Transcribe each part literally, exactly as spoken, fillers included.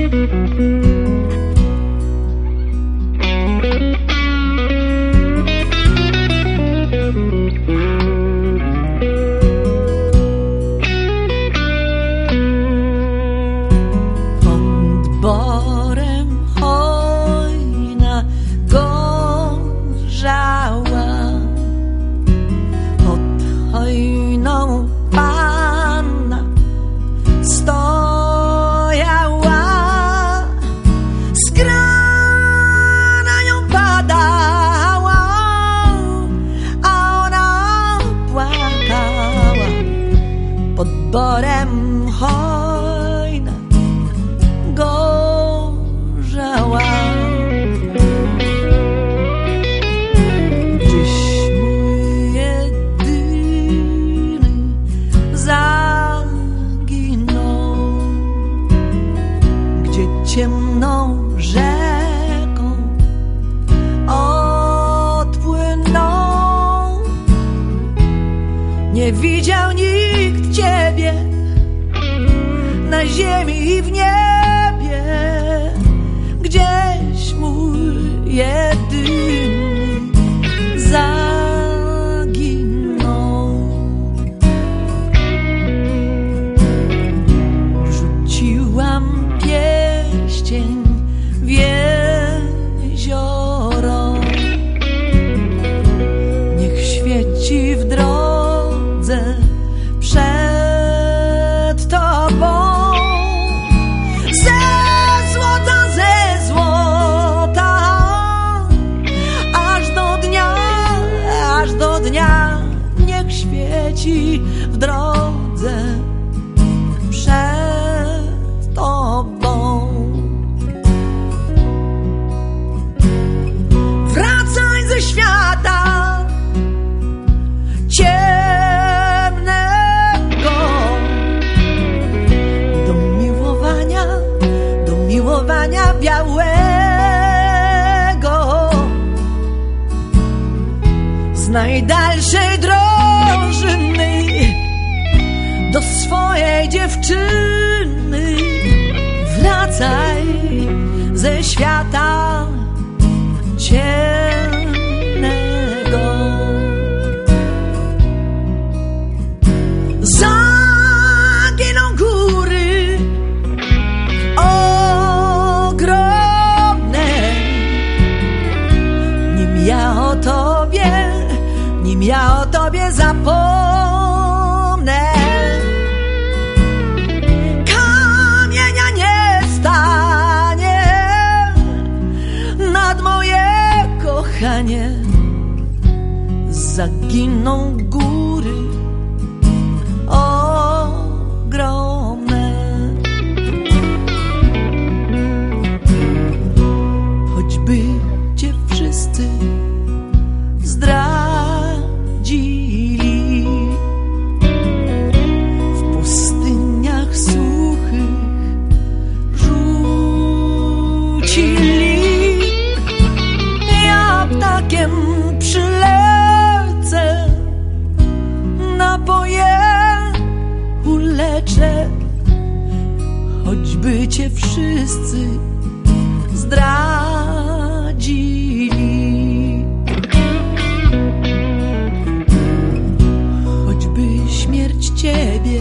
Nie widział nikt Ciebie na ziemi i w niebie, gdzieś mój jedyny zaginął. Rzuciłam pierścień w jezioro, niech świeci w drodze przed Tobą. Ze złota, ze złota, aż do dnia, aż do dnia, niech świeci w drodze przed Tobą. Wracaj ze świata ciemnego do miłowania, do miłowania białego, z najdalszej drożyny do swojej dziewczyny. Wracaj ze świata ciemnego. Zaginą góry ogromne, nim ja o Tobie, nim ja o Tobie zapomnę. Kamienia nie stanie nad moje kochanie. Zaginą góry ogromne, choćby Cię wszyscy zdradzili, w pustyniach suchych rzucili. Ja ptakiem przylecę, napoję, uleczę, choćby Cię wszyscy zdradzili, choćby śmierć Ciebie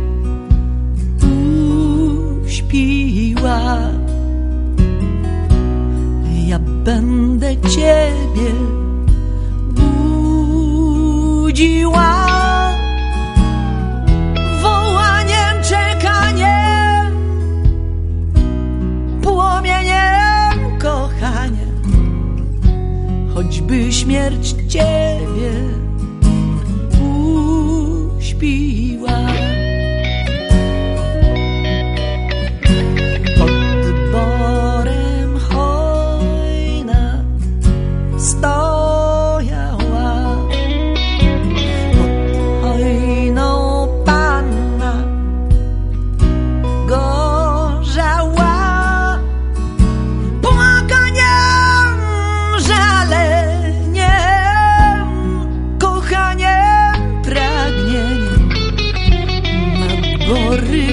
uśpiła. Ja będę Ciebie budziła wołaniem, czekaniem, płomieniem, kochaniem, choćby śmierć Ciebie uśpiła. Pod borem hojna stojała, pod hojną panna gorzała. Płakaniem, żaleniem, kochaniem, pragnieniem nad bory